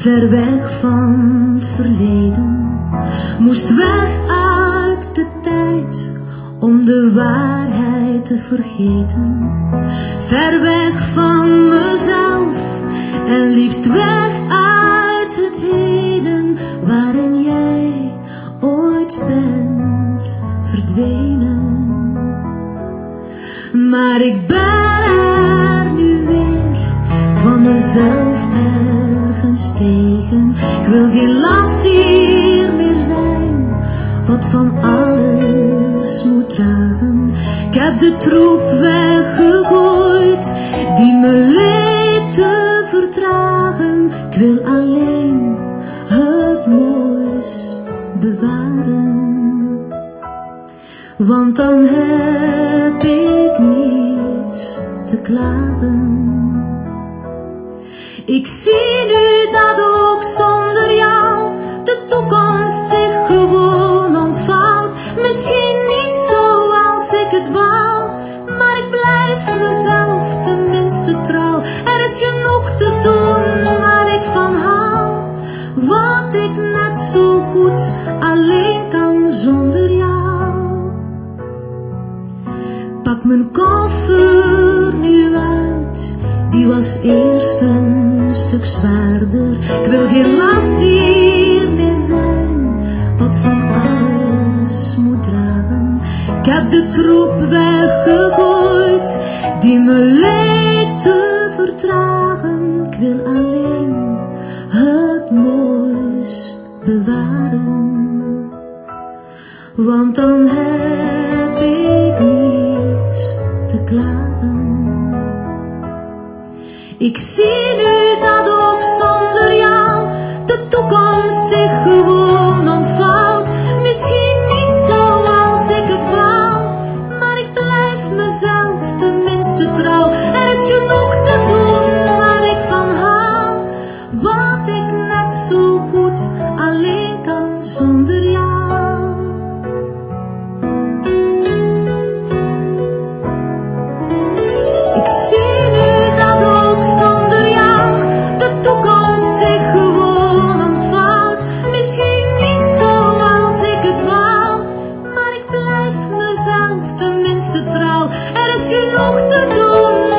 ver weg van het verleden, moest weg uit de tijd om de waarheid te vergeten. Ver weg van mezelf en liefst weg uit het heden waarin jij ooit bent verdwenen. Maar ik ben er nu weer, van mezelf ergens tegen. Ik wil geen last hier meer zijn, wat van alles moet dragen. Ik heb de troep weggegooid, die me leed te vertragen. Ik wil alleen het moois bewaren, want dan heb ik niets te klagen. Ik zie nu dat ook zonder jou de toekomst zich gewoon ontvouwt. Misschien niet zoals ik het wou, maar ik blijf mezelf tenminste trouw. Er is genoeg te doen waar ik van hou, wat ik net zo goed alleen kan zonder jou. Pak mijn koffer nu uit, die was eerst een stuk zwaarder. Ik wil geen last hier meer zijn, wat van alles moet dragen. Ik heb de troep weggegooid, die me leed te vertragen. Ik wil alleen het moois bewaren, want dan heb ik niets te klagen. Ik zie nu dat ook zonder jou de toekomst zich gewoon ontvouwt. Misschien niet zoals ik het wou, maar ik blijf mezelf tenminste trouw. Er is genoeg te doen waar ik van hou, wat ik net zo goed alleen kan zonder jou. Ik zie nu dat ook zonder jou de toekomst zich gewoon ontvouwt. Misschien niet zoals ik het wou, maar ik blijf mezelf tenminste trouw. Er is genoeg te doen